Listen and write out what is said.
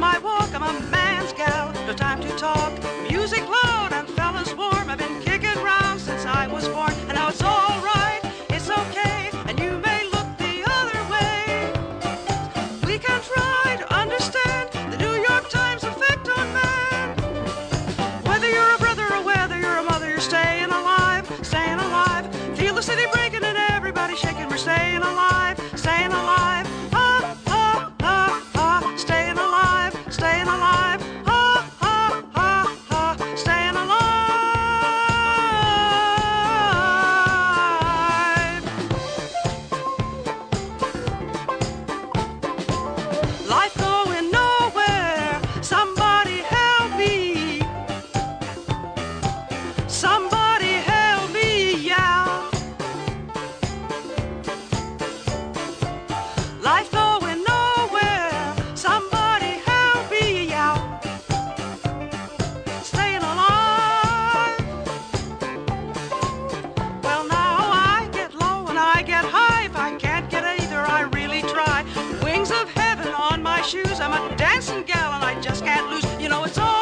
my walk. I'm a man's gal, no time to talk. Music loud and fellas warm. I've been kicking round since I was born. And now it's all right, it's okay, and you may look the other way. We can try to understand the New York Times effect on man. Whether you're a brother or whether you're a mother, you're staying alive, staying alive. Feel the city breaking and everybody shaking. We're staying alive, staying alive. Ah, ah, ah, ah, staying alive, staying alive. Ah, ah, ah, ah, staying alive. Life going nowhere. Somebody help me. Somebody help me, yeah. Life going nowhere. Somebody help me, yeah. Staying alive. Well, now I get low and I get high. If I can't get either, I really try. Wings of heaven on my shoes. I'm a dancing gal and I just can't lose. You know it's all